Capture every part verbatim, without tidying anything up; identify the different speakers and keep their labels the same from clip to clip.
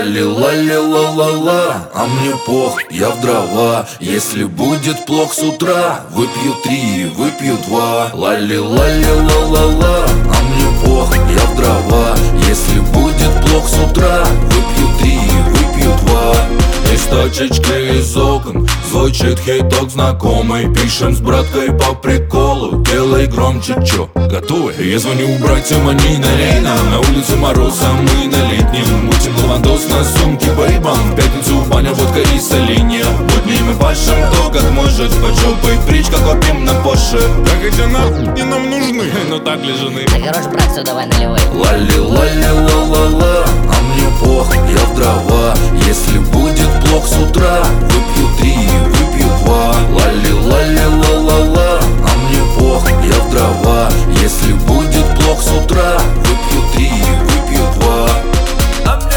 Speaker 1: Лали-лали-ла-ла-ла, а мне пох, я в дрова. Если будет плохо с утра, выпью три, выпью два. Лали-лали-ла-ла-ла, а мне пох, я в дрова. Если будет плохо с утра, выпью три, выпью два. Из точечки из окон звучит хиток знакомый. Пишем с браткой по приколу, делай громче, чё, готовы? Я звоню братьям, они на лейном. На улице мороз, а мы на летнем. Мутим лавандос на сумке бейбан. В пятницу баня, водка и соленья. Будни мы пашем, кто как может. Под жопой причка, копим на Порше.
Speaker 2: Как эти нахуй нам нужны?
Speaker 1: Ну так ли жены?
Speaker 3: Да хорош, брат, все, давай наливай.
Speaker 1: Лали-лали-ла-ла-ла, а мне пох, я в дрова. Если будет плохо с утра, выпью три, выпью два. Лали-лали-ла-ла-ла, а мне пох, я в дрова. Если будет плохо с утра, выпью три, выпью два. А мне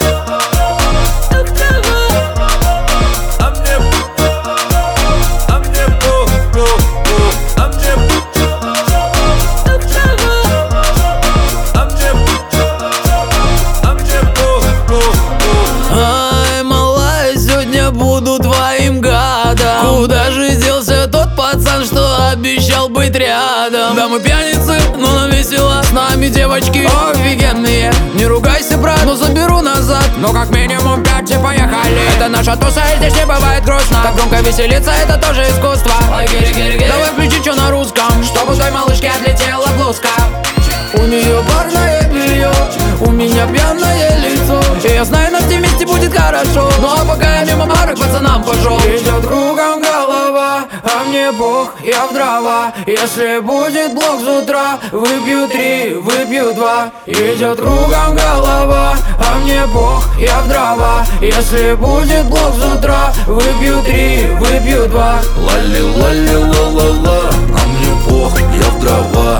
Speaker 4: буду твоим гадом. Куда же делся тот пацан, что обещал быть рядом? Да мы пьяницы, но нам весело. С нами девочки офигенные. Не ругайся, брат, но заберу назад. Но как минимум пять и поехали. Это наша туса, и здесь не бывает грустно. Так громко веселиться, это тоже искусство. Давай включи, что на русском, чтобы у той малышки отлетела блузка. У нее парное белье, у меня пьяное лицо. И я знаю, нас вместе будет хорошо. Ну а пока я мимо пары к пацанам пошел. Идет кругом голова, а мне бог, я в дрова. Если будет блок с утра, выпью три, выпью два. Идет кругом голова, а мне бог, я в дрова. Если будет блок с утра, выпью три, выпью два.
Speaker 1: Лали-лали-ла-ла-ла, а мне пох, я в дрова.